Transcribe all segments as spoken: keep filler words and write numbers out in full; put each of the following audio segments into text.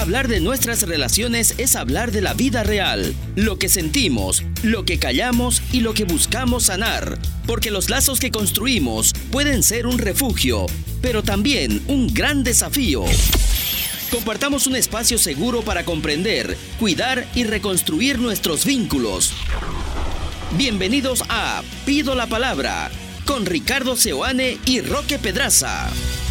Hablar de nuestras relaciones es hablar de la vida real, lo que sentimos, lo que callamos y lo que buscamos sanar, porque los lazos que construimos pueden ser un refugio, pero también un gran desafío. Compartamos un espacio seguro para comprender, cuidar y reconstruir nuestros vínculos. Bienvenidos a Pido la Palabra, con Ricardo Seoane y Roque Pedraza.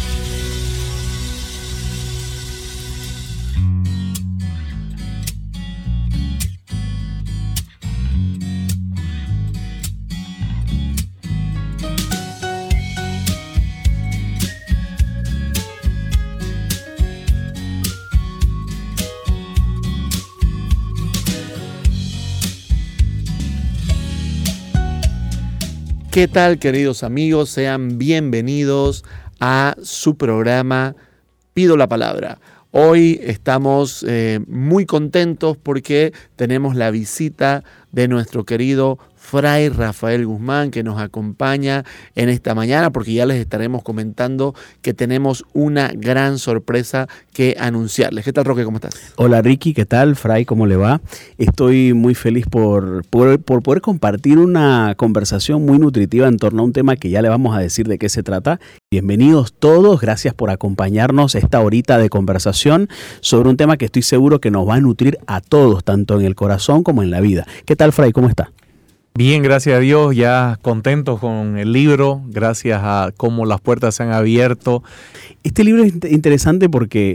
¿Qué tal, queridos amigos? Sean bienvenidos a su programa Pido la Palabra. Hoy estamos eh, muy contentos porque tenemos la visita de nuestro querido Fray Rafael Guzmán, que nos acompaña en esta mañana, porque ya les estaremos comentando que tenemos una gran sorpresa que anunciarles. ¿Qué tal, Roque? ¿Cómo estás? Hola, Ricky. ¿Qué tal? Fray, ¿cómo le va? Estoy muy feliz por, por, por poder compartir una conversación muy nutritiva en torno a un tema que ya le vamos a decir de qué se trata. Bienvenidos todos. Gracias por acompañarnos esta horita de conversación sobre un tema que estoy seguro que nos va a nutrir a todos, tanto en el corazón como en la vida. ¿Qué tal, Fray? ¿Cómo está? Bien, gracias a Dios, ya contentos con el libro, gracias a cómo las puertas se han abierto. Este libro es interesante porque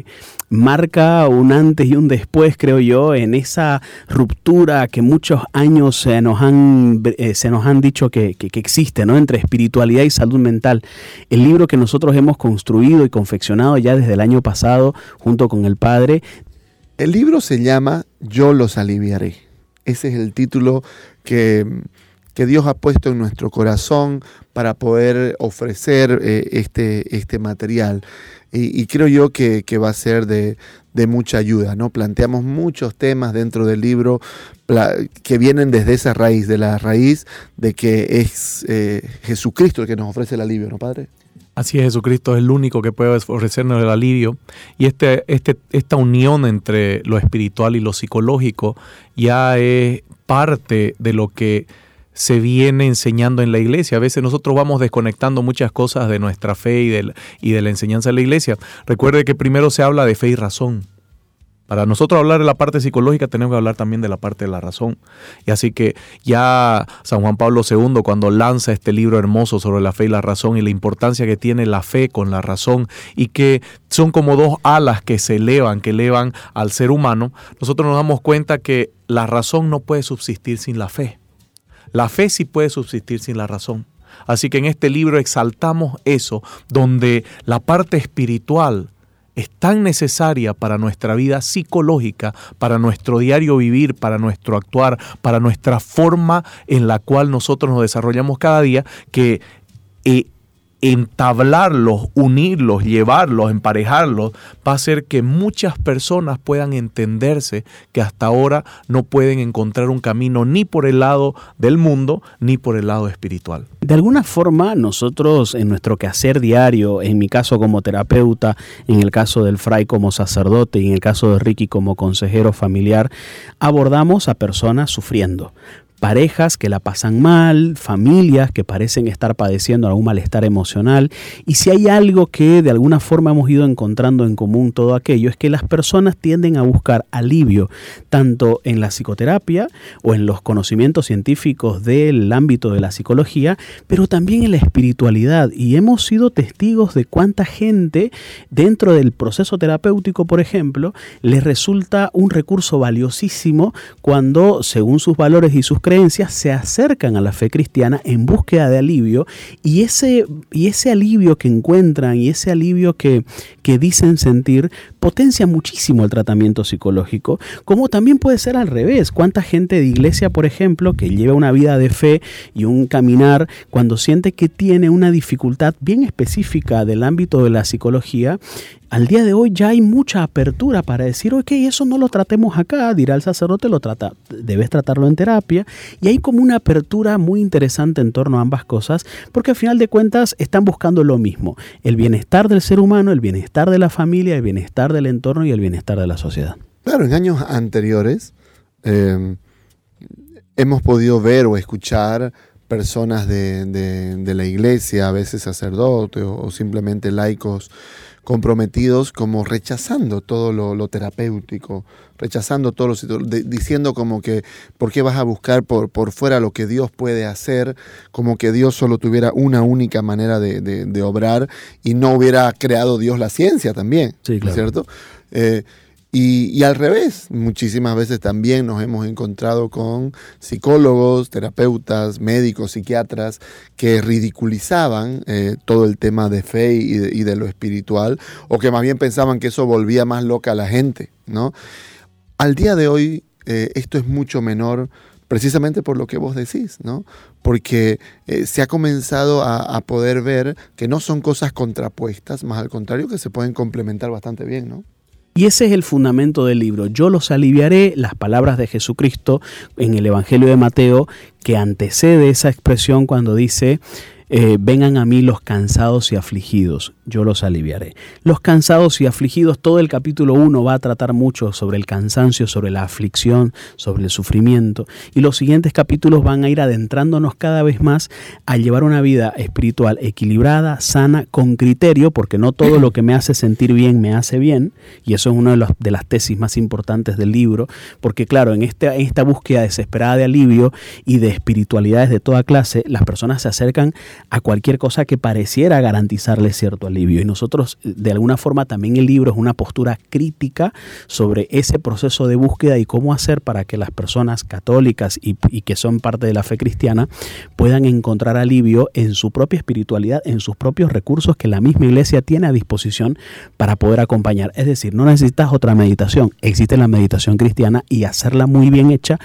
marca un antes y un después, creo yo, en esa ruptura que muchos años se nos han, eh, se nos han dicho que, que, que existe, ¿no?, entre espiritualidad y salud mental. El libro que nosotros hemos construido y confeccionado ya desde el año pasado junto con el Padre. El libro se llama Yo los aliviaré. Ese es el título que, que Dios ha puesto en nuestro corazón para poder ofrecer eh, este, este material. Y, y creo yo que, que va a ser de, de mucha ayuda, ¿no? Planteamos muchos temas dentro del libro pla- que vienen desde esa raíz, de la raíz de que es eh, Jesucristo el que nos ofrece el alivio, ¿no, Padre? Así es, Jesucristo es el único que puede ofrecernos el alivio. Y este, este, esta unión entre lo espiritual y lo psicológico ya es parte de lo que se viene enseñando en la iglesia. A veces nosotros vamos desconectando muchas cosas de nuestra fe y de, y de la enseñanza de la iglesia. Recuerde que primero se habla de fe y razón. Para nosotros hablar de la parte psicológica tenemos que hablar también de la parte de la razón. Y así que ya San Juan Pablo segundo, cuando lanza este libro hermoso sobre la fe y la razón y la importancia que tiene la fe con la razón y que son como dos alas que se elevan, que elevan al ser humano, nosotros nos damos cuenta que la razón no puede subsistir sin la fe. La fe sí puede subsistir sin la razón. Así que en este libro exaltamos eso, donde la parte espiritual es tan necesaria para nuestra vida psicológica, para nuestro diario vivir, para nuestro actuar, para nuestra forma en la cual nosotros nos desarrollamos cada día, que eh, entablarlos, unirlos, llevarlos, emparejarlos, va a hacer que muchas personas puedan entenderse que hasta ahora no pueden encontrar un camino ni por el lado del mundo ni por el lado espiritual. De alguna forma, nosotros en nuestro quehacer diario, en mi caso como terapeuta, en el caso del Fray como sacerdote y en el caso de Ricky como consejero familiar, abordamos a personas sufriendo. Parejas que la pasan mal, familias que parecen estar padeciendo algún malestar emocional. Y si hay algo que de alguna forma hemos ido encontrando en común todo aquello, es que las personas tienden a buscar alivio tanto en la psicoterapia o en los conocimientos científicos del ámbito de la psicología, pero también en la espiritualidad. Y hemos sido testigos de cuánta gente dentro del proceso terapéutico, por ejemplo, les resulta un recurso valiosísimo cuando, según sus valores y sus creencias, se acercan a la fe cristiana en búsqueda de alivio, y ese, y ese alivio que encuentran y ese alivio que, que dicen sentir potencia muchísimo el tratamiento psicológico, como también puede ser al revés. Cuánta gente de iglesia, por ejemplo, que lleva una vida de fe y un caminar, cuando siente que tiene una dificultad bien específica del ámbito de la psicología, al día de hoy ya hay mucha apertura para decir, ok, eso no lo tratemos acá, dirá el sacerdote, lo trata, debes tratarlo en terapia. Y hay como una apertura muy interesante en torno a ambas cosas, porque al final de cuentas están buscando lo mismo, el bienestar del ser humano, el bienestar de la familia, el bienestar del entorno y el bienestar de la sociedad. Claro, en años anteriores eh, hemos podido ver o escuchar personas de, de, de la iglesia, a veces sacerdotes o, o simplemente laicos comprometidos, como rechazando todo lo, lo terapéutico, rechazando todo lo de, diciendo como que ¿por qué vas a buscar por, por fuera lo que Dios puede hacer? Como que Dios solo tuviera una única manera de, de, de obrar y no hubiera creado Dios la ciencia también, sí, claro. ¿Cierto? Eh, Y, y al revés, muchísimas veces también nos hemos encontrado con psicólogos, terapeutas, médicos, psiquiatras que ridiculizaban eh, todo el tema de fe y de, y de lo espiritual, o que más bien pensaban que eso volvía más loca a la gente, ¿no? Al día de hoy eh, esto es mucho menor, precisamente por lo que vos decís, ¿no? Porque eh, se ha comenzado a, a poder ver que no son cosas contrapuestas, más al contrario, que se pueden complementar bastante bien, ¿no? Y ese es el fundamento del libro. Yo los aliviaré, las palabras de Jesucristo en el Evangelio de Mateo, que antecede esa expresión cuando dice, eh, vengan a mí los cansados y afligidos, yo los aliviaré. Los cansados y afligidos, todo el capítulo uno va a tratar mucho sobre el cansancio, sobre la aflicción, sobre el sufrimiento. Y los siguientes capítulos van a ir adentrándonos cada vez más a llevar una vida espiritual equilibrada, sana, con criterio, porque no todo lo que me hace sentir bien me hace bien. Y eso es una de, los, de las tesis más importantes del libro, porque claro, en, este, en esta búsqueda desesperada de alivio y de espiritualidades de toda clase, las personas se acercan a cualquier cosa que pareciera garantizarles cierto alivio. Y nosotros, de alguna forma, también el libro es una postura crítica sobre ese proceso de búsqueda y cómo hacer para que las personas católicas y, y que son parte de la fe cristiana puedan encontrar alivio en su propia espiritualidad, en sus propios recursos que la misma iglesia tiene a disposición para poder acompañar. Es decir, no necesitas otra meditación, existe la meditación cristiana y hacerla muy bien hecha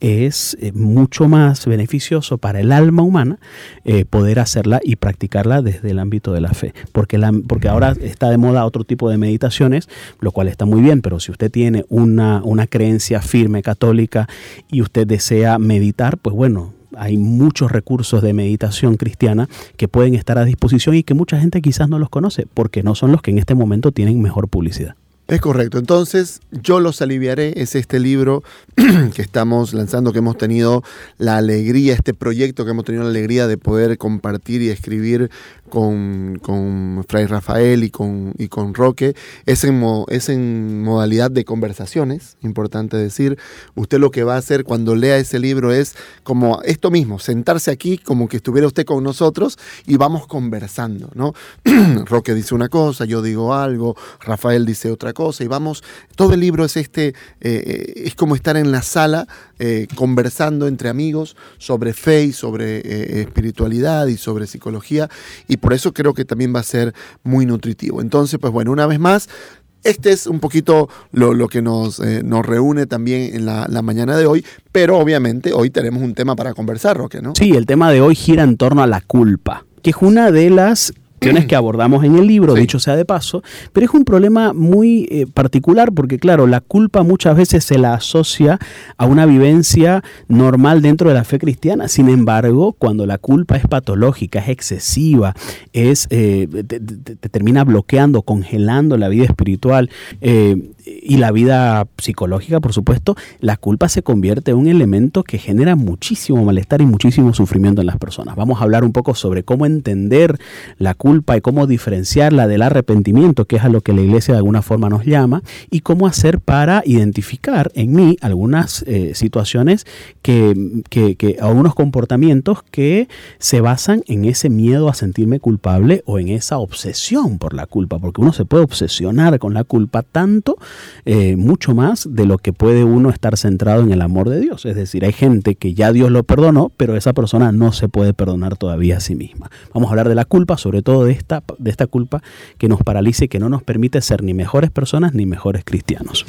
es eh, mucho más beneficioso para el alma humana eh, poder hacerla y practicarla desde el ámbito de la fe. Porque, la, porque ahora está de moda otro tipo de meditaciones, lo cual está muy bien, pero si usted tiene una, una creencia firme católica y usted desea meditar, pues bueno, hay muchos recursos de meditación cristiana que pueden estar a disposición y que mucha gente quizás no los conoce, porque no son los que en este momento tienen mejor publicidad. Es correcto. Entonces, Yo los aliviaré es este libro que estamos lanzando, que hemos tenido la alegría, este proyecto que hemos tenido la alegría de poder compartir y escribir con, con Fray Rafael y con, y con Roque. Es en, es en modalidad de conversaciones, importante decir. Usted lo que va a hacer cuando lea ese libro es como esto mismo, sentarse aquí como que estuviera usted con nosotros y vamos conversando, ¿no? Roque dice una cosa, yo digo algo, Rafael dice otra cosa. Cosa, y vamos, todo el libro es este, eh, es como estar en la sala eh, conversando entre amigos sobre fe y sobre eh, espiritualidad y sobre psicología, y por eso creo que también va a ser muy nutritivo. Entonces, pues bueno, una vez más, este es un poquito lo, lo que nos, eh, nos reúne también en la, la mañana de hoy, pero obviamente hoy tenemos un tema para conversar, Roque, ¿no? Sí, el tema de hoy gira en torno a la culpa, que es una de las que abordamos en el libro, sí. Dicho sea de paso, pero es un problema muy eh, particular porque, claro, la culpa muchas veces se la asocia a una vivencia normal dentro de la fe cristiana. Sin embargo, cuando la culpa es patológica, es excesiva, es eh, te, te, te termina bloqueando, congelando la vida espiritual eh, y la vida psicológica, por supuesto, la culpa se convierte en un elemento que genera muchísimo malestar y muchísimo sufrimiento en las personas. Vamos a hablar un poco sobre cómo entender la culpa culpa y cómo diferenciarla del arrepentimiento, que es a lo que la iglesia de alguna forma nos llama, y cómo hacer para identificar en mí algunas eh, situaciones, que, que, que algunos comportamientos que se basan en ese miedo a sentirme culpable o en esa obsesión por la culpa, porque uno se puede obsesionar con la culpa tanto, eh, mucho más de lo que puede uno estar centrado en el amor de Dios. Es decir, hay gente que ya Dios lo perdonó, pero esa persona no se puede perdonar todavía a sí misma. Vamos a hablar de la culpa, sobre todo de esta, de esta culpa que nos paraliza y que no nos permite ser ni mejores personas ni mejores cristianos.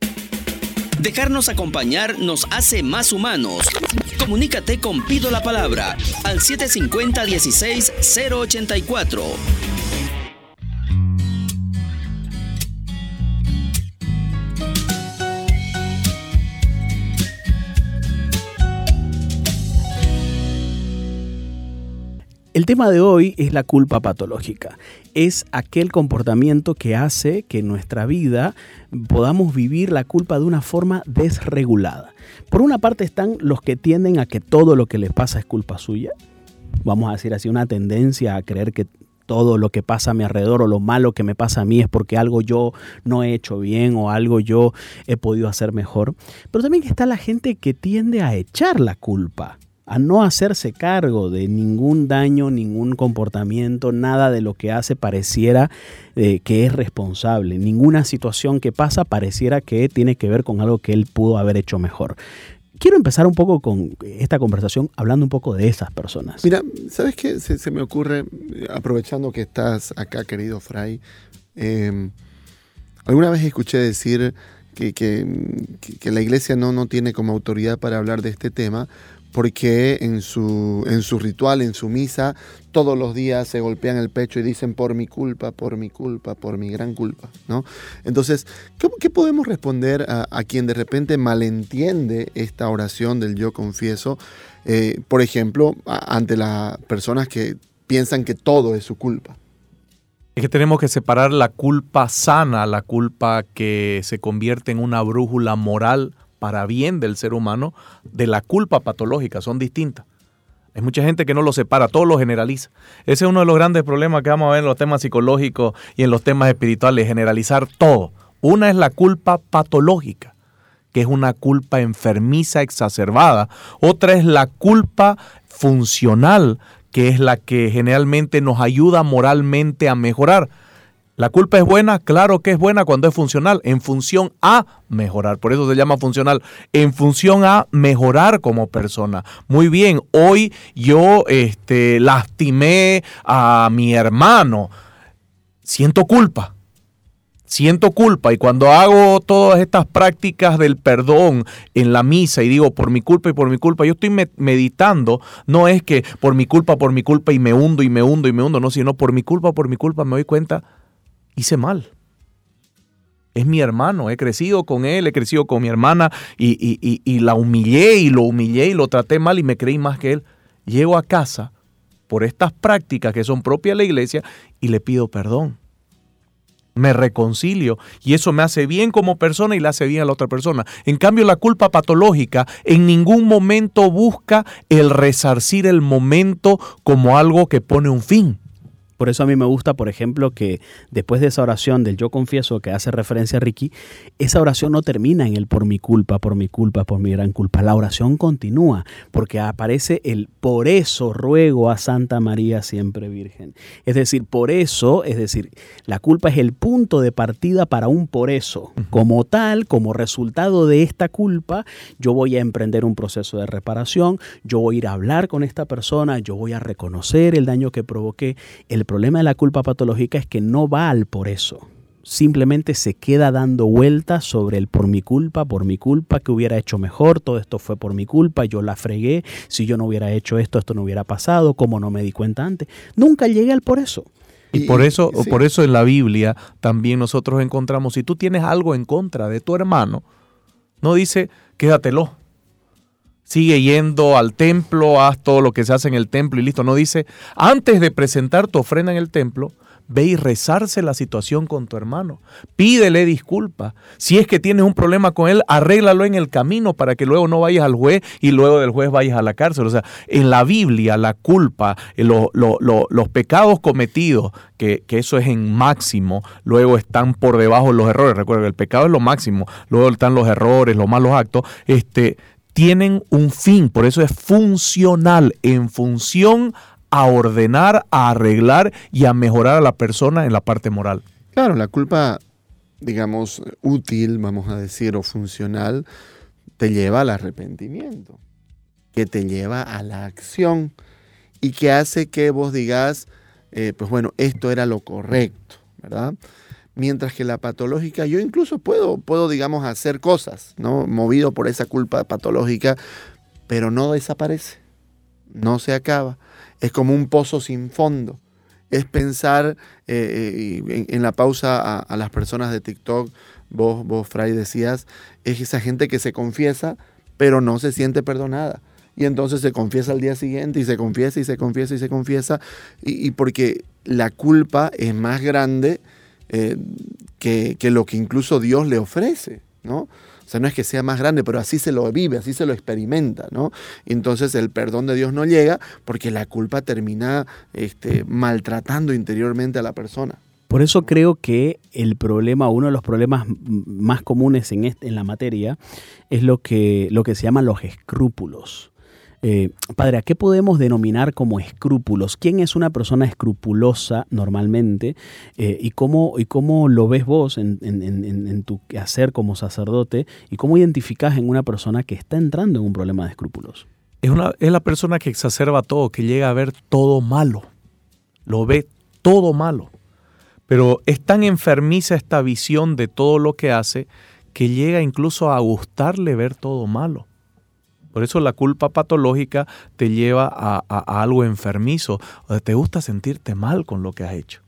Dejarnos acompañar nos hace más humanos. Comunícate con Pido la Palabra al siete cinco cero, uno seis cero ocho cuatro. tema de hoy es la culpa patológica. Es aquel comportamiento que hace que en nuestra vida podamos vivir la culpa de una forma desregulada. Por una parte están los que tienden a que todo lo que les pasa es culpa suya. Vamos a decir así, una tendencia a creer que todo lo que pasa a mi alrededor o lo malo que me pasa a mí es porque algo yo no he hecho bien o algo yo he podido hacer mejor. Pero también está la gente que tiende a echar la culpa, a no hacerse cargo de ningún daño, ningún comportamiento, nada de lo que hace pareciera eh, que es responsable. Ninguna situación que pasa pareciera que tiene que ver con algo que él pudo haber hecho mejor. Quiero empezar un poco con esta conversación hablando un poco de esas personas. Mira, ¿sabes qué? Se, se me ocurre, aprovechando que estás acá, querido Fray, eh, alguna vez escuché decir que, que, que la iglesia no, no tiene como autoridad para hablar de este tema, porque en su, en su ritual, en su misa, todos los días se golpean el pecho y dicen por mi culpa, por mi culpa, por mi gran culpa, ¿no? Entonces, ¿qué, qué podemos responder a, a quien de repente malentiende esta oración del yo confieso? Eh, por ejemplo, a, ante las personas que piensan que todo es su culpa. Es que tenemos que separar la culpa sana, la culpa que se convierte en una brújula moral para bien del ser humano, de la culpa patológica. Son distintas. Hay mucha gente que no lo separa, todo lo generaliza. Ese es uno de los grandes problemas que vamos a ver en los temas psicológicos y en los temas espirituales, generalizar todo. Una es la culpa patológica, que es una culpa enfermiza, exacerbada. Otra es la culpa funcional, que es la que generalmente nos ayuda moralmente a mejorar. ¿La culpa es buena? Claro que es buena cuando es funcional, en función a mejorar. Por eso se llama funcional, en función a mejorar como persona. Muy bien, hoy yo este, lastimé a mi hermano. Siento culpa. Siento culpa y cuando hago todas estas prácticas del perdón en la misa y digo por mi culpa y por mi culpa, yo estoy meditando, no es que por mi culpa, por mi culpa y me hundo y me hundo y me hundo, no, sino por mi culpa, por mi culpa me doy cuenta, hice mal. Es mi hermano, he crecido con él, he crecido con mi hermana y, y, y, y la humillé y lo humillé y lo traté mal y me creí más que él. Llego a casa por estas prácticas que son propias de la iglesia y le pido perdón. Me reconcilio y eso me hace bien como persona y le hace bien a la otra persona. En cambio, la culpa patológica en ningún momento busca el resarcir el momento como algo que pone un fin. Por eso a mí me gusta, por ejemplo, que después de esa oración del yo confieso que hace referencia a Ricky, esa oración no termina en el por mi culpa, por mi culpa, por mi gran culpa. La oración continúa porque aparece el por eso ruego a Santa María siempre Virgen. Es decir, por eso, es decir, la culpa es el punto de partida para un por eso. Como tal, como resultado de esta culpa, yo voy a emprender un proceso de reparación, yo voy a ir a hablar con esta persona, yo voy a reconocer el daño que provoqué. El El problema de la culpa patológica es que no va al por eso. Simplemente se queda dando vueltas sobre el por mi culpa, por mi culpa, que hubiera hecho mejor, todo esto fue por mi culpa, yo la fregué, si yo no hubiera hecho esto, esto no hubiera pasado, cómo no me di cuenta antes. Nunca llegué al por eso. Y por eso, sí. por eso en la Biblia también nosotros encontramos, si tú tienes algo en contra de tu hermano, no dice quédatelo. Sigue yendo al templo, haz todo lo que se hace en el templo y listo. No dice, antes de presentar tu ofrenda en el templo, ve y rezarse la situación con tu hermano. Pídele disculpas. Si es que tienes un problema con él, arréglalo en el camino para que luego no vayas al juez y luego del juez vayas a la cárcel. O sea, en la Biblia la culpa, lo, lo, lo, los pecados cometidos, que, que eso es en máximo, luego están por debajo los errores. Recuerda que el pecado es lo máximo, luego están los errores, los malos actos, este... tienen un fin, por eso es funcional, en función a ordenar, a arreglar y a mejorar a la persona en la parte moral. Claro, la culpa, digamos, útil, vamos a decir, o funcional, te lleva al arrepentimiento, que te lleva a la acción y que hace que vos digas, eh, pues bueno, esto era lo correcto, ¿verdad? Mientras que la patológica, yo incluso puedo, puedo, digamos, hacer cosas, ¿no? Movido por esa culpa patológica, pero no desaparece, no se acaba. Es como un pozo sin fondo. Es pensar, eh, en, en la pausa a, a las personas de TikTok, vos, vos, Fray, decías, es esa gente que se confiesa, pero no se siente perdonada. Y entonces se confiesa al día siguiente y se confiesa y se confiesa y se confiesa. Y, y porque la culpa es más grande eh, que, que lo que incluso Dios le ofrece, ¿no? O sea, no es que sea más grande, pero así se lo vive, así se lo experimenta, ¿no? Y entonces el perdón de Dios no llega porque la culpa termina este, maltratando interiormente a la persona. Por eso creo que el problema, uno de los problemas más comunes en, este, en la materia es lo que, lo que se llaman los escrúpulos. Eh, padre, ¿a qué podemos denominar como escrúpulos? ¿Quién es una persona escrupulosa normalmente? Eh, y, cómo, ¿Y cómo lo ves vos en, en, en, en tu quehacer como sacerdote? ¿Y cómo identificás en una persona que está entrando en un problema de escrúpulos? Es, una, es la persona que exacerba todo, que llega a ver todo malo. Lo ve todo malo. Pero es tan enfermiza esta visión de todo lo que hace que llega incluso a gustarle ver todo malo. Por eso la culpa patológica te lleva a, a, a algo enfermizo. O sea, te gusta sentirte mal con lo que has hecho.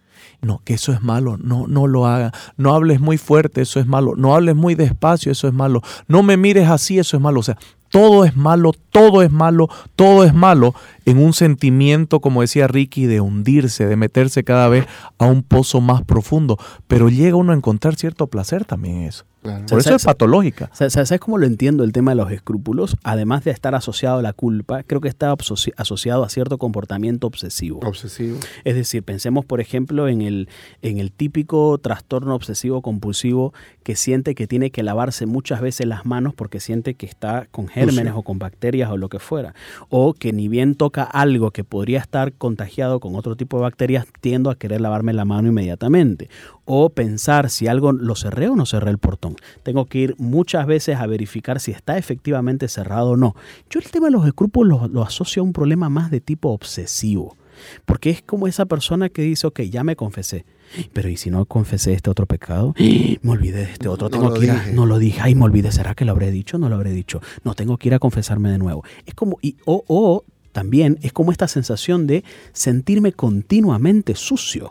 No, que eso es malo, no, no lo hagas. No hables muy fuerte, eso es malo. No hables muy despacio, eso es malo. No me mires así, eso es malo. O sea, todo es malo, todo es malo, todo es malo en un sentimiento, como decía Ricky, de hundirse, de meterse cada vez a un pozo más profundo. Pero llega uno a encontrar cierto placer también en eso. Claro. Por eso es patológica. ¿Sabes cómo lo entiendo el tema de los escrúpulos? Además de estar asociado a la culpa, creo que está asociado a cierto comportamiento obsesivo. Obsesivo. Es decir, pensemos, por ejemplo, en el, en el típico trastorno obsesivo compulsivo que siente que tiene que lavarse muchas veces las manos porque siente que está con gérmenes o con bacterias o lo que fuera. O que ni bien toca algo que podría estar contagiado con otro tipo de bacterias, tiendo a querer lavarme la mano inmediatamente. O pensar si algo lo cerré o no cerré el portón. Tengo que ir muchas veces a verificar si está efectivamente cerrado o no. Yo el tema de los escrúpulos lo, lo asocio a un problema más de tipo obsesivo. Porque es como esa persona que dice, ok, ya me confesé. Pero ¿y si no confesé este otro pecado? Me olvidé de este otro. Tengo no que ir a, dije. no lo dije. Ay, me olvidé. ¿Será que lo habré dicho? No lo habré dicho. No, tengo que ir a confesarme de nuevo. Es como, y, o, o también es como esta sensación de sentirme continuamente sucio.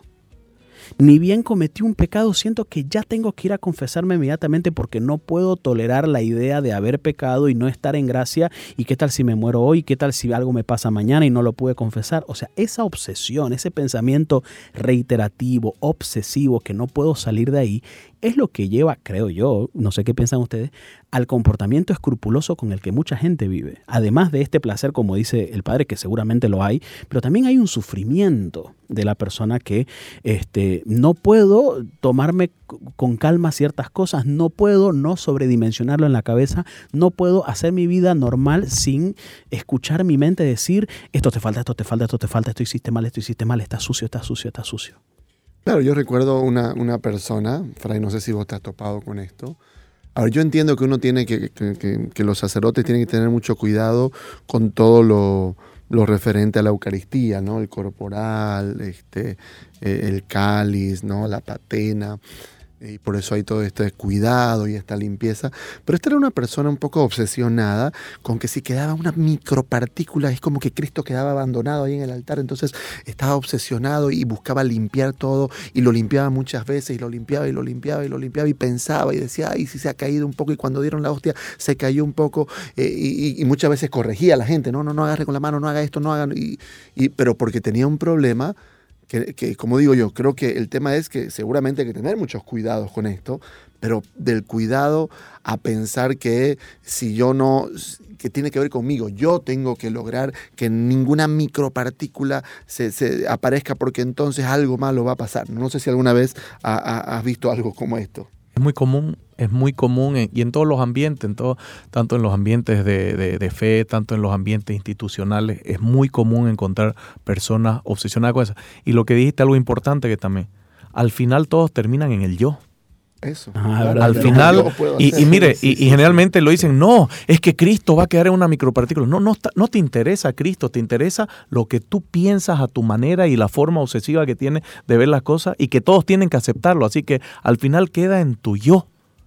Ni bien cometí un pecado, siento que ya tengo que ir a confesarme inmediatamente porque no puedo tolerar la idea de haber pecado y no estar en gracia. ¿Y qué tal si me muero hoy? ¿Qué tal si algo me pasa mañana y no lo pude confesar? O sea, esa obsesión, ese pensamiento reiterativo, obsesivo, que no puedo salir de ahí, es lo que lleva, creo yo, no sé qué piensan ustedes, al comportamiento escrupuloso con el que mucha gente vive. Además de este placer, como dice el padre, que seguramente lo hay, pero también hay un sufrimiento de la persona que este, no puedo tomarme con calma ciertas cosas, no puedo no sobredimensionarlo en la cabeza, no puedo hacer mi vida normal sin escuchar mi mente decir, esto te falta, esto te falta, esto te falta, esto hiciste mal, esto hiciste mal, está sucio, está sucio, está sucio. Claro, yo recuerdo una, una persona, Fray, no sé si vos te has topado con esto. A ver, yo entiendo que uno tiene que, que, que, que los sacerdotes tienen que tener mucho cuidado con todo lo, lo referente a la Eucaristía, ¿no? El corporal, este, eh, el cáliz, ¿no? La patena. Y por eso hay todo este cuidado y esta limpieza. Pero esta era una persona un poco obsesionada con que si quedaba una micropartícula, es como que Cristo quedaba abandonado ahí en el altar. Entonces estaba obsesionado y buscaba limpiar todo y lo limpiaba muchas veces y lo limpiaba y lo limpiaba y lo limpiaba y pensaba y decía, ay, si se ha caído un poco. Y cuando dieron la hostia se cayó un poco eh, y, y muchas veces corregía a la gente. No, no, no agarre con la mano, no haga esto, no hagan. Y, y, pero porque tenía un problema. Que, que, como digo yo, creo que el tema es que seguramente hay que tener muchos cuidados con esto, pero del cuidado a pensar que si yo no, que tiene que ver conmigo, yo tengo que lograr que ninguna micropartícula se, se aparezca porque entonces algo malo va a pasar. No sé si alguna vez ha, ha, has visto algo como esto. Es muy común, es muy común en, y en todos los ambientes, en todo, tanto en los ambientes de, de, de fe, tanto en los ambientes institucionales, es muy común encontrar personas obsesionadas con eso. Y lo que dijiste, algo importante que también, al final todos terminan en el yo. Eso. Ah, claro, al final, y, y mire, sí, y, sí, y generalmente sí. Lo dicen, no, es que Cristo va a quedar en una micropartícula. No, no, no te interesa Cristo, te interesa lo que tú piensas a tu manera y la forma obsesiva que tienes de ver las cosas y que todos tienen que aceptarlo. Así que al final queda en tu yo.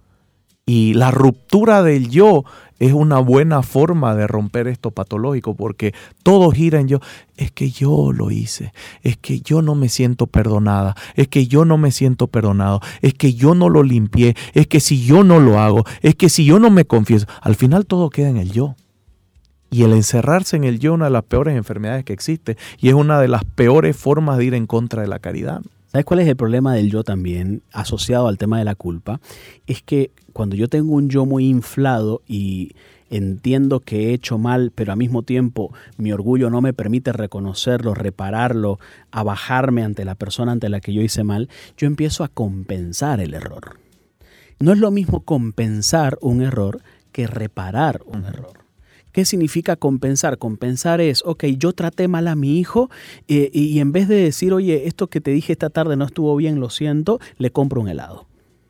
Y la ruptura del yo es una buena forma de romper esto patológico porque todo gira en yo. Es que yo lo hice, es que yo no me siento perdonada, es que yo no me siento perdonado, es que yo no lo limpié, es que si yo no lo hago, es que si yo no me confieso, al final todo queda en el yo. Y el encerrarse en el yo es una de las peores enfermedades que existe y es una de las peores formas de ir en contra de la caridad. ¿Sabes cuál es el problema del yo también, asociado al tema de la culpa? Es que cuando yo tengo un yo muy inflado y entiendo que he hecho mal, pero al mismo tiempo mi orgullo no me permite reconocerlo, repararlo, abajarme ante la persona ante la que yo hice mal, yo empiezo a compensar el error. No es lo mismo compensar un error que reparar un error. ¿Qué significa compensar? Compensar es, ok, yo traté mal a mi hijo eh, y en vez de decir, oye, esto que te dije esta tarde no estuvo bien, lo siento, le compro un helado.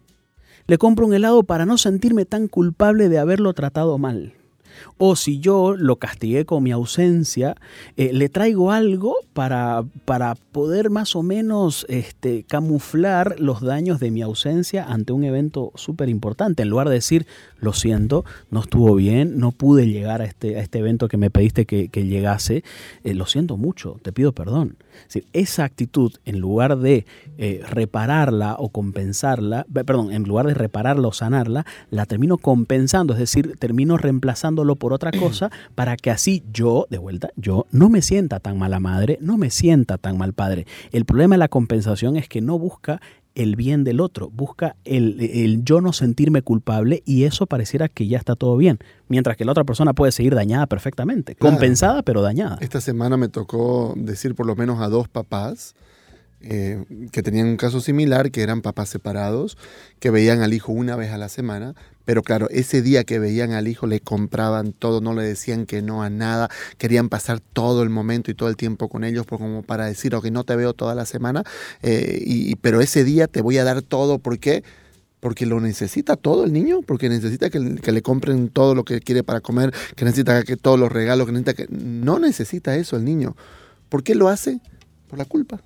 Le compro un helado para no sentirme tan culpable de haberlo tratado mal. O si yo lo castigué con mi ausencia, eh, le traigo algo para, para poder más o menos este, camuflar los daños de mi ausencia ante un evento súper importante. En lugar de decir, lo siento, no estuvo bien, no pude llegar a este, a este evento que me pediste que, que llegase, eh, lo siento mucho, te pido perdón. Es decir, esa actitud, en lugar de eh, repararla o compensarla, perdón, en lugar de repararla o sanarla, la termino compensando, es decir, termino reemplazándolo por otra cosa para que así yo, de vuelta, yo no me sienta tan mala madre, no me sienta tan mal padre. El problema de la compensación es que no busca el bien del otro, busca el, el yo no sentirme culpable y eso pareciera que ya está todo bien, mientras que la otra persona puede seguir dañada perfectamente, claro, compensada pero dañada. Esta semana me tocó decir por lo menos a dos papás eh, que tenían un caso similar, que eran papás separados, que veían al hijo una vez a la semana, pero claro, ese día que veían al hijo le compraban todo, no le decían que no a nada, querían pasar todo el momento y todo el tiempo con ellos por, como para decir, ok, no te veo toda la semana, eh, y, pero ese día te voy a dar todo. ¿Por qué? Porque lo necesita todo el niño, porque necesita que, que le compren todo lo que quiere para comer, que necesita que todos los regalos, que necesita que... No necesita eso el niño. ¿Por qué lo hace? Por la culpa.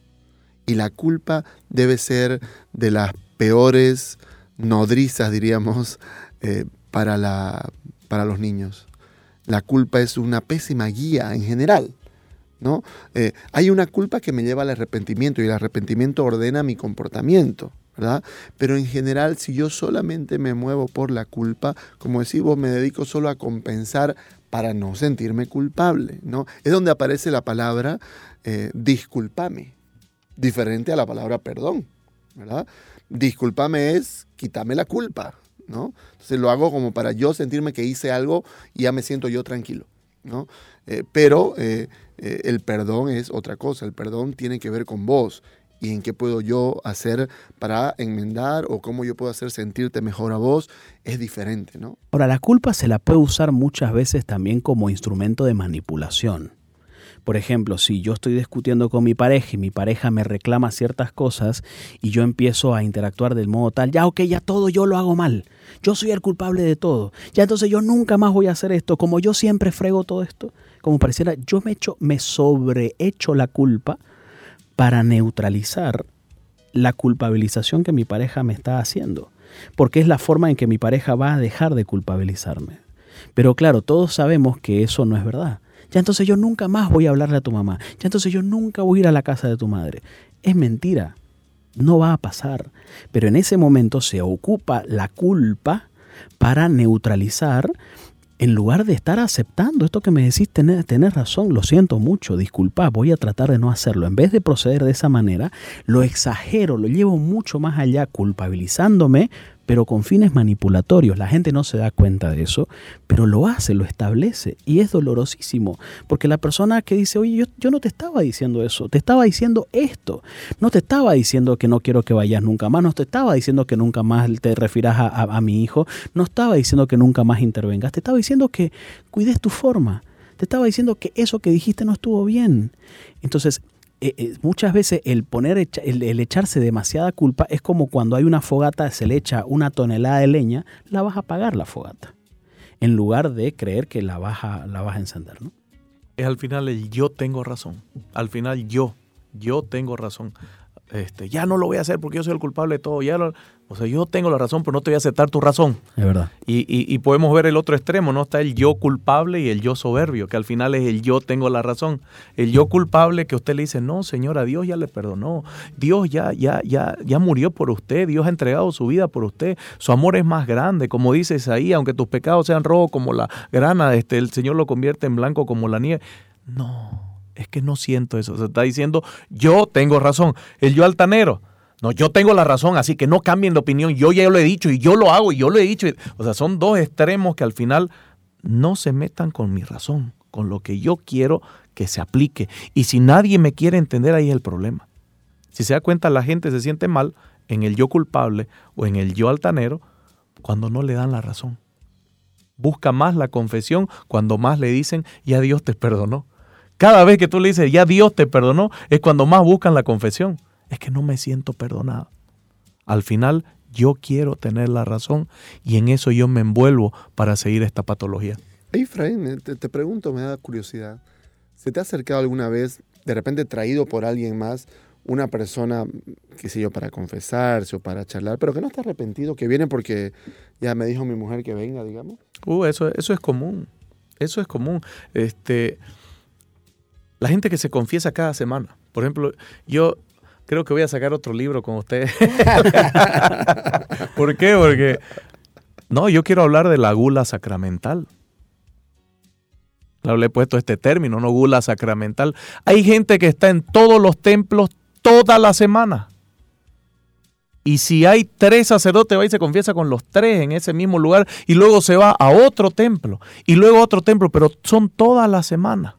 Y la culpa debe ser de las peores nodrizas, diríamos, eh, para, la, para los niños. La culpa es una pésima guía en general, ¿no? Eh, hay una culpa que me lleva al arrepentimiento y el arrepentimiento ordena mi comportamiento, ¿verdad? Pero en general, si yo solamente me muevo por la culpa, como decís vos, me dedico solo a compensar para no sentirme culpable, ¿no? Es donde aparece la palabra eh, discúlpame, diferente a la palabra perdón, ¿verdad? Discúlpame es quítame la culpa, ¿no? Entonces lo hago como para yo sentirme que hice algo y ya me siento yo tranquilo, ¿no? Eh, pero eh, eh, el perdón es otra cosa, el perdón tiene que ver con vos y en qué puedo yo hacer para enmendar o cómo yo puedo hacer sentirte mejor a vos, es diferente, ¿no? Ahora, la culpa se la puede usar muchas veces también como instrumento de manipulación. Por ejemplo, si yo estoy discutiendo con mi pareja y mi pareja me reclama ciertas cosas y yo empiezo a interactuar del modo tal, ya ok, ya todo yo lo hago mal, yo soy el culpable de todo, ya entonces yo nunca más voy a hacer esto, como yo siempre frego todo esto, como pareciera, yo me, echo, me sobrehecho la culpa para neutralizar la culpabilización que mi pareja me está haciendo, porque es la forma en que mi pareja va a dejar de culpabilizarme. Pero claro, todos sabemos que eso no es verdad. Ya entonces yo nunca más voy a hablarle a tu mamá. Ya entonces yo nunca voy a ir a la casa de tu madre. Es mentira. No va a pasar. Pero en ese momento se ocupa la culpa para neutralizar, en lugar de estar aceptando esto que me decís, tenés, tenés razón, lo siento mucho, disculpa, voy a tratar de no hacerlo. En vez de proceder de esa manera, lo exagero, lo llevo mucho más allá, culpabilizándome, pero con fines manipulatorios. La gente no se da cuenta de eso, pero lo hace, lo establece y es dolorosísimo, porque la persona que dice, oye, yo, yo no te estaba diciendo eso, te estaba diciendo esto, no te estaba diciendo que no quiero que vayas nunca más, no te estaba diciendo que nunca más te refieras a, a, a mi hijo, no estaba diciendo que nunca más intervengas, te estaba diciendo que cuides tu forma, te estaba diciendo que eso que dijiste no estuvo bien. Entonces, Eh, eh, muchas veces el poner el, el echarse demasiada culpa es como cuando hay una fogata, se le echa una tonelada de leña, la vas a apagar la fogata, en lugar de creer que la vas a, la vas a encender, ¿no? Es al final el yo tengo razón. Al final yo, yo tengo razón. Este, ya no lo voy a hacer porque yo soy el culpable de todo. Ya lo, o sea, yo tengo la razón, pero no te voy a aceptar tu razón. Es verdad. Y, y, y podemos ver el otro extremo, ¿no? Está el yo culpable y el yo soberbio, que al final es el yo tengo la razón. El yo culpable que usted le dice, no, señora, Dios ya le perdonó. Dios ya, ya, ya, ya murió por usted. Dios ha entregado su vida por usted. Su amor es más grande. Como dice Isaías, aunque tus pecados sean rojos como la grana, este, el Señor lo convierte en blanco como la nieve. No. Es que no siento eso. Se está diciendo, yo tengo razón. El yo altanero, no, yo tengo la razón, así que no cambien de opinión. Yo ya lo he dicho y yo lo hago y yo lo he dicho. O sea, son dos extremos que al final no se metan con mi razón, con lo que yo quiero que se aplique. Y si nadie me quiere entender, ahí es el problema. Si se da cuenta, la gente se siente mal en el yo culpable o en el yo altanero cuando no le dan la razón. Busca más la confesión cuando más le dicen, ya Dios te perdonó. Cada vez que tú le dices, ya Dios te perdonó, es cuando más buscan la confesión. Es que no me siento perdonado. Al final, yo quiero tener la razón y en eso yo me envuelvo para seguir esta patología. Efraín, te, te pregunto, me da curiosidad. ¿Se te ha acercado alguna vez, de repente traído por alguien más, una persona, qué sé yo, para confesarse o para charlar, pero que no está arrepentido, que viene porque ya me dijo mi mujer que venga, digamos? Uh, eso, eso es común. Eso es común. Este... La gente que se confiesa cada semana. Por ejemplo, yo creo que voy a sacar otro libro con ustedes. ¿Por qué? Porque, no, yo quiero hablar de la gula sacramental. Le he puesto este término, ¿no? Gula sacramental. Hay gente que está en todos los templos toda la semana. Y si hay tres sacerdotes, va y se confiesa con los tres en ese mismo lugar y luego se va a otro templo y luego a otro templo, pero son toda la semana.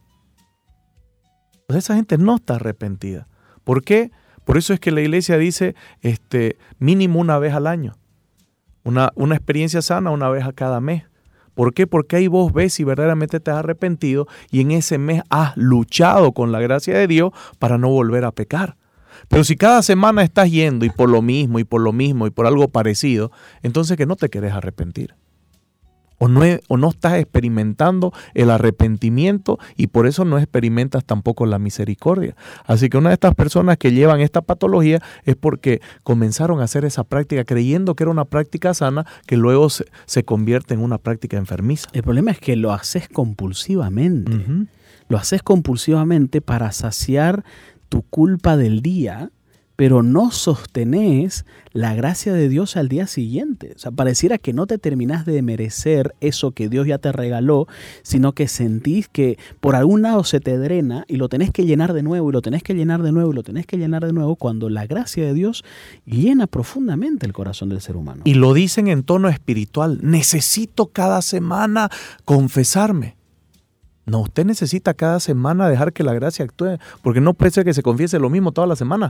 Pues esa gente no está arrepentida. ¿Por qué? Por eso es que la iglesia dice este, mínimo una vez al año. Una, una experiencia sana una vez a cada mes. ¿Por qué? Porque ahí vos ves si verdaderamente te has arrepentido y en ese mes has luchado con la gracia de Dios para no volver a pecar. Pero si cada semana estás yendo y por lo mismo y por lo mismo y por algo parecido, entonces que no te querés arrepentir. O no, o no estás experimentando el arrepentimiento y por eso no experimentas tampoco la misericordia. Así que una de estas personas que llevan esta patología es porque comenzaron a hacer esa práctica creyendo que era una práctica sana que luego se, se convierte en una práctica enfermiza. El problema es que lo haces compulsivamente. Uh-huh. Lo haces compulsivamente para saciar tu culpa del día, pero no sostenés la gracia de Dios al día siguiente. O sea, pareciera que no te terminás de merecer eso que Dios ya te regaló, sino que sentís que por algún lado se te drena y lo tenés que llenar de nuevo, y lo tenés que llenar de nuevo, y lo tenés que llenar de nuevo, cuando la gracia de Dios llena profundamente el corazón del ser humano. Y lo dicen en tono espiritual, necesito cada semana confesarme. No, usted necesita cada semana dejar que la gracia actúe, porque no puede ser que se confiese lo mismo toda la semana.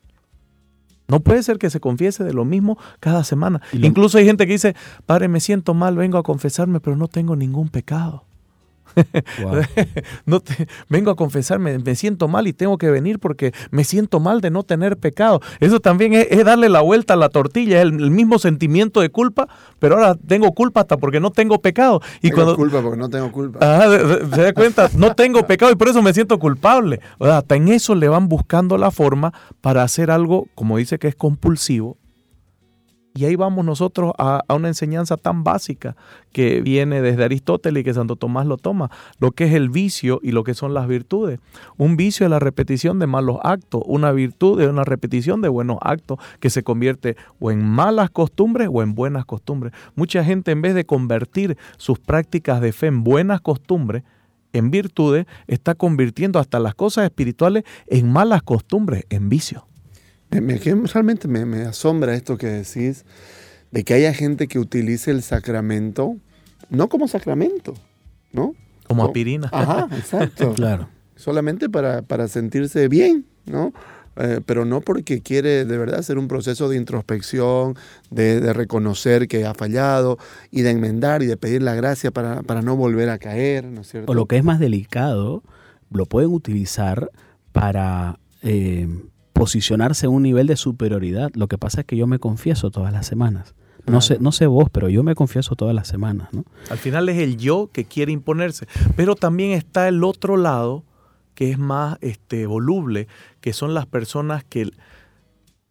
No puede ser que se confiese de lo mismo cada semana. Lo... Incluso hay gente que dice, padre, me siento mal, vengo a confesarme, pero no tengo ningún pecado. Wow. No te, vengo a confesarme, me siento mal y tengo que venir porque me siento mal de no tener pecado. Eso también es, es darle la vuelta a la tortilla, es el, el mismo sentimiento de culpa, pero ahora tengo culpa hasta porque no tengo pecado. Y tengo cuando, culpa porque no tengo culpa. Ajá, se da cuenta, no tengo pecado y por eso me siento culpable. O sea, hasta en eso le van buscando la forma para hacer algo, como dice, que es compulsivo. Y ahí vamos nosotros a, a una enseñanza tan básica que viene desde Aristóteles y que Santo Tomás lo toma, lo que es el vicio y lo que son las virtudes. Un vicio es la repetición de malos actos, una virtud es una repetición de buenos actos que se convierte o en malas costumbres o en buenas costumbres. Mucha gente, en vez de convertir sus prácticas de fe en buenas costumbres, en virtudes, está convirtiendo hasta las cosas espirituales en malas costumbres, en vicio. Me, me, realmente me, me asombra esto que decís, de que haya gente que utilice el sacramento, no como sacramento, ¿no? Como o, aspirina. Ajá, exacto. Claro. Solamente para, para sentirse bien, ¿no? Eh, pero no porque quiere de verdad hacer un proceso de introspección, de, de reconocer que ha fallado y de enmendar y de pedir la gracia para, para no volver a caer, ¿no es cierto? O lo que es más delicado, lo pueden utilizar para... Eh, posicionarse en un nivel de superioridad. Lo que pasa es que yo me confieso todas las semanas. No, ah. sé, no sé vos, pero yo me confieso todas las semanas, ¿no? Al final es el yo que quiere imponerse. Pero también está el otro lado que es más este, voluble, que son las personas que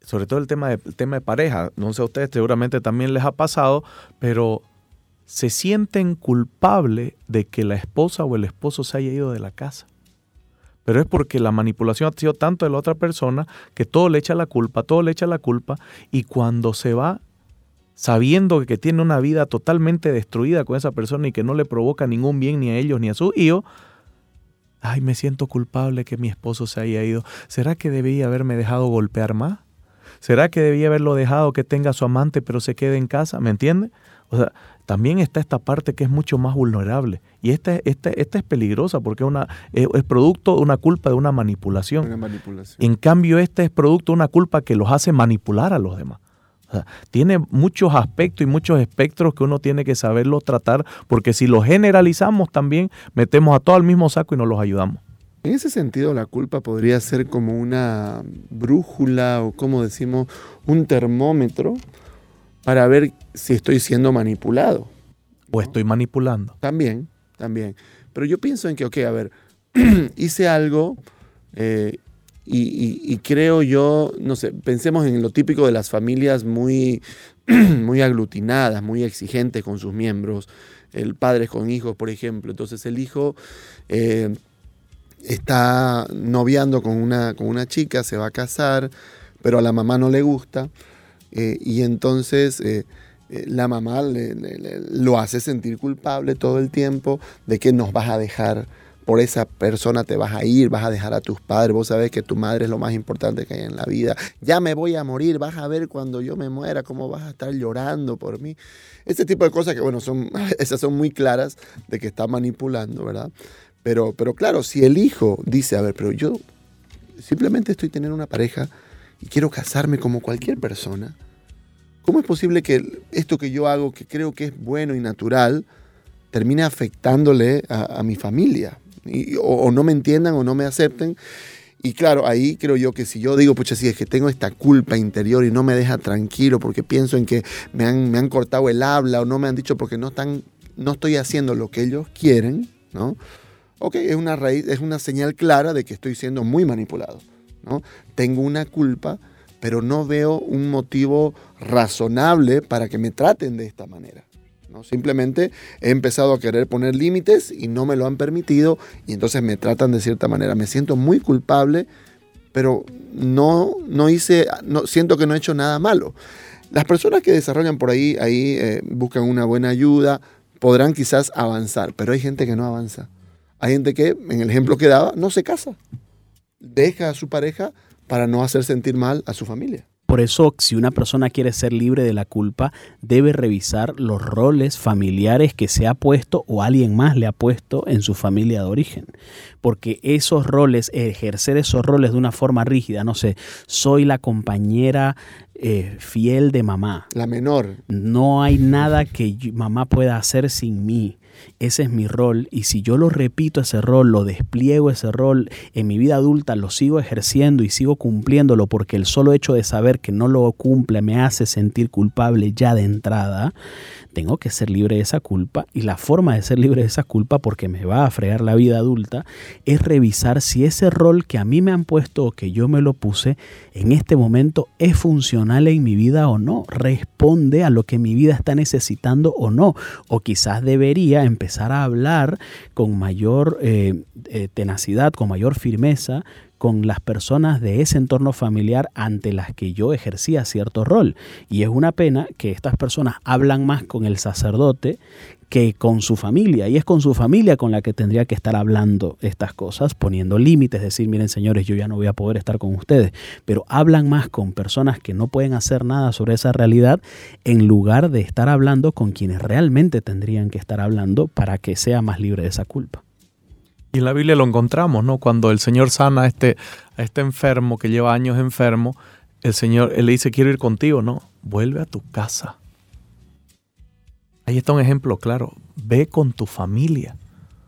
sobre todo el tema de, el tema de pareja, no sé a ustedes, seguramente también les ha pasado, pero se sienten culpables de que la esposa o el esposo se haya ido de la casa. Pero es porque la manipulación ha sido tanto de la otra persona que todo le echa la culpa, todo le echa la culpa, y cuando se va, sabiendo que tiene una vida totalmente destruida con esa persona y que no le provoca ningún bien ni a ellos ni a sus hijos, ay, me siento culpable que mi esposo se haya ido. ¿Será que debía haberme dejado golpear más? ¿Será que debía haberlo dejado que tenga a su amante pero se quede en casa? ¿Me entiende? O sea, también está esta parte que es mucho más vulnerable. Y esta, esta, esta es peligrosa porque es, una, es, es producto de una culpa de una manipulación. Una manipulación. En cambio, este es producto de una culpa que los hace manipular a los demás. O sea, tiene muchos aspectos y muchos espectros que uno tiene que saberlos tratar, porque si los generalizamos también metemos a todo al mismo saco y no los ayudamos. En ese sentido, la culpa podría ser como una brújula o, como decimos, un termómetro para ver si estoy siendo manipulado. O estoy manipulando. También, también. Pero yo pienso en que, ok, a ver, hice algo eh, y, y, y creo yo, no sé, pensemos en lo típico de las familias muy, muy aglutinadas, muy exigentes con sus miembros, el padre con hijos, por ejemplo. Entonces el hijo eh, está noviando con una, con una chica, se va a casar, pero a la mamá no le gusta. Eh, y entonces eh, eh, la mamá le, le, le, lo hace sentir culpable todo el tiempo de que nos vas a dejar, por esa persona te vas a ir, vas a dejar a tus padres, vos sabés que tu madre es lo más importante que hay en la vida, ya me voy a morir, vas a ver cuando yo me muera cómo vas a estar llorando por mí. Ese tipo de cosas que, bueno, son, esas son muy claras de que está manipulando, ¿verdad? Pero, pero claro, si el hijo dice, a ver, pero yo simplemente estoy teniendo una pareja y quiero casarme como cualquier persona, ¿cómo es posible que esto que yo hago, que creo que es bueno y natural, termine afectándole a, a mi familia? Y, o, o no me entiendan o no me acepten. Y claro, ahí creo yo que si yo digo, pucha, si es que tengo esta culpa interior y no me deja tranquilo porque pienso en que me han, me han cortado el habla o no me han dicho porque no, están, no estoy haciendo lo que ellos quieren, ¿no? Ok, es una raíz, es una señal clara de que estoy siendo muy manipulado, ¿no? Tengo una culpa, pero no veo un motivo razonable para que me traten de esta manera, ¿no? Simplemente he empezado a querer poner límites y no me lo han permitido y entonces me tratan de cierta manera. Me siento muy culpable, pero no, no hice, no, siento que no he hecho nada malo. Las personas que desarrollan por ahí, ahí eh, buscan una buena ayuda, podrán quizás avanzar, pero hay gente que no avanza. Hay gente que, en el ejemplo que daba, no se casa. Deja a su pareja para no hacer sentir mal a su familia. Por eso, si una persona quiere ser libre de la culpa, debe revisar los roles familiares que se ha puesto o alguien más le ha puesto en su familia de origen. Porque esos roles, ejercer esos roles de una forma rígida, no sé, soy la compañera eh, fiel de mamá. La menor. No hay nada que yo, mamá pueda hacer sin mí. Ese es mi rol y si yo lo repito ese rol, lo despliego ese rol en mi vida adulta, lo sigo ejerciendo y sigo cumpliéndolo porque el solo hecho de saber que no lo cumple me hace sentir culpable ya de entrada, tengo que ser libre de esa culpa y la forma de ser libre de esa culpa porque me va a fregar la vida adulta es revisar si ese rol que a mí me han puesto o que yo me lo puse en este momento es funcional en mi vida o no, responde a lo que mi vida está necesitando o no, o quizás debería empezar a hablar con mayor eh, eh, tenacidad, con mayor firmeza con las personas de ese entorno familiar ante las que yo ejercía cierto rol. Y es una pena que estas personas hablan más con el sacerdote que con su familia. Y es con su familia con la que tendría que estar hablando estas cosas, poniendo límites, decir, miren señores, yo ya no voy a poder estar con ustedes. Pero hablan más con personas que no pueden hacer nada sobre esa realidad en lugar de estar hablando con quienes realmente tendrían que estar hablando para que sea más libre de esa culpa. Y en la Biblia lo encontramos, ¿no? Cuando el Señor sana a este, a este enfermo que lleva años enfermo, el Señor él le dice, quiero ir contigo, ¿no? Vuelve a tu casa. Ahí está un ejemplo claro. Ve con tu familia.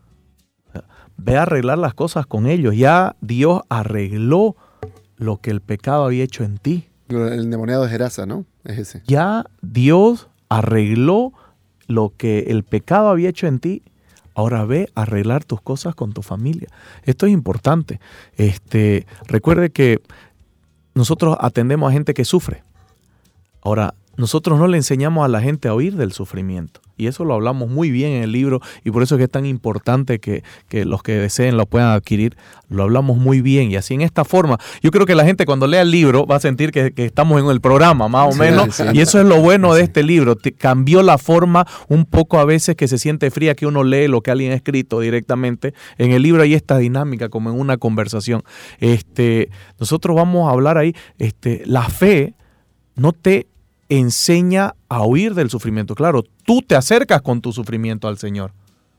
Ve a arreglar las cosas con ellos. Ya Dios arregló lo que el pecado había hecho en ti. El endemoniado de Gerasa, ¿no? Es ese. Ya Dios arregló lo que el pecado había hecho en ti. Ahora ve a arreglar tus cosas con tu familia. Esto es importante. Este, recuerde que nosotros atendemos a gente que sufre. Ahora, nosotros no le enseñamos a la gente a huir del sufrimiento. Y eso lo hablamos muy bien en el libro y por eso es que es tan importante que, que los que deseen lo puedan adquirir. Lo hablamos muy bien y así en esta forma. Yo creo que la gente cuando lea el libro va a sentir que, que estamos en el programa más o sí, menos. Sí. Y eso es lo bueno de este libro. Te cambió la forma un poco a veces que se siente fría que uno lee lo que alguien ha escrito directamente. En el libro hay esta dinámica como en una conversación. Este, nosotros vamos a hablar ahí. Este, la fe no te enseña a huir del sufrimiento. Claro, tú te acercas con tu sufrimiento al Señor.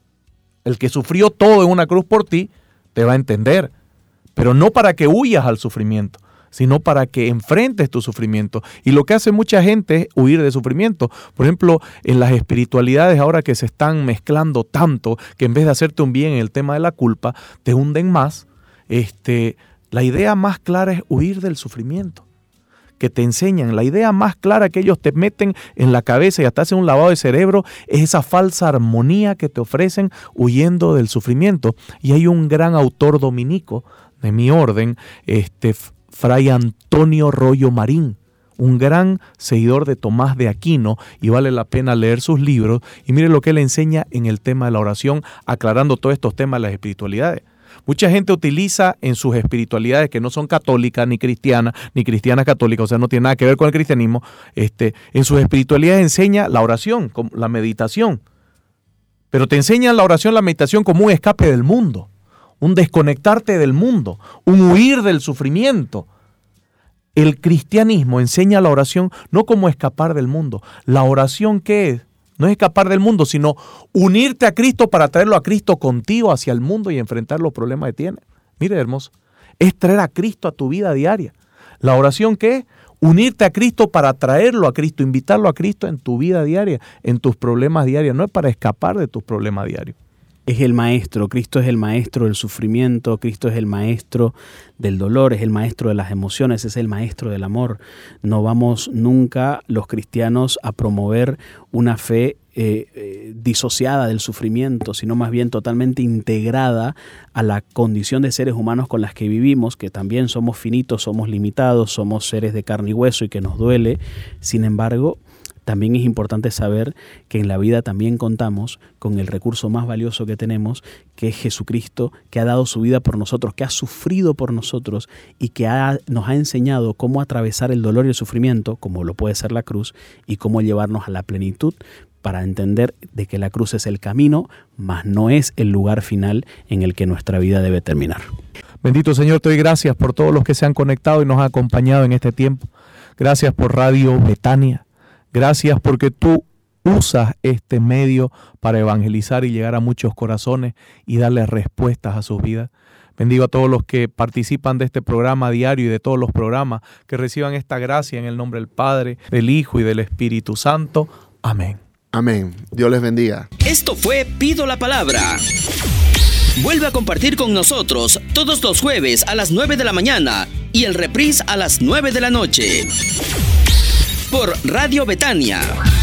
El que sufrió todo en una cruz por ti te va a entender, pero no para que huyas al sufrimiento, sino para que enfrentes tu sufrimiento. Y lo que hace mucha gente es huir de sufrimiento. Por ejemplo, en las espiritualidades ahora que se están mezclando tanto, que en vez de hacerte un bien en el tema de la culpa, te hunden más. Este, la idea más clara es huir del sufrimiento. Que te enseñan, la idea más clara que ellos te meten en la cabeza y hasta hacen un lavado de cerebro es esa falsa armonía que te ofrecen huyendo del sufrimiento. Y hay un gran autor dominico de mi orden, este Fray Antonio Rollo Marín, un gran seguidor de Tomás de Aquino, y vale la pena leer sus libros. Y mire lo que él enseña en el tema de la oración, aclarando todos estos temas de las espiritualidades. Mucha gente utiliza en sus espiritualidades que no son católicas ni cristianas, ni cristianas católicas, o sea, no tiene nada que ver con el cristianismo, este, en sus espiritualidades enseña la oración, la meditación. Pero te enseñan la oración, la meditación como un escape del mundo, un desconectarte del mundo, un huir del sufrimiento. El cristianismo enseña la oración no como escapar del mundo. La oración, ¿qué es? No es escapar del mundo, sino unirte a Cristo para traerlo a Cristo contigo hacia el mundo y enfrentar los problemas que tienes. Mire, hermoso, es traer a Cristo a tu vida diaria. La oración, ¿qué es? Unirte a Cristo para traerlo a Cristo, invitarlo a Cristo en tu vida diaria, en tus problemas diarios. No es para escapar de tus problemas diarios. Es el maestro, Cristo es el maestro del sufrimiento, Cristo es el maestro del dolor, es el maestro de las emociones, es el maestro del amor. No vamos nunca los cristianos a promover una fe eh, eh, disociada del sufrimiento, sino más bien totalmente integrada a la condición de seres humanos con las que vivimos, que también somos finitos, somos limitados, somos seres de carne y hueso y que nos duele. Sin embargo, también es importante saber que en la vida también contamos con el recurso más valioso que tenemos, que es Jesucristo, que ha dado su vida por nosotros, que ha sufrido por nosotros y que ha, nos ha enseñado cómo atravesar el dolor y el sufrimiento, como lo puede ser la cruz, y cómo llevarnos a la plenitud para entender de que la cruz es el camino, mas no es el lugar final en el que nuestra vida debe terminar. Bendito Señor, te doy gracias por todos los que se han conectado y nos han acompañado en este tiempo. Gracias por Radio Betania. Gracias porque tú usas este medio para evangelizar y llegar a muchos corazones y darles respuestas a sus vidas. Bendigo a todos los que participan de este programa diario y de todos los programas, que reciban esta gracia en el nombre del Padre, del Hijo y del Espíritu Santo. Amén. Amén. Dios les bendiga. Esto fue Pido la Palabra. Vuelve a compartir con nosotros todos los jueves a las nueve de la mañana y el reprise a las nueve de la noche. Por Radio Betania.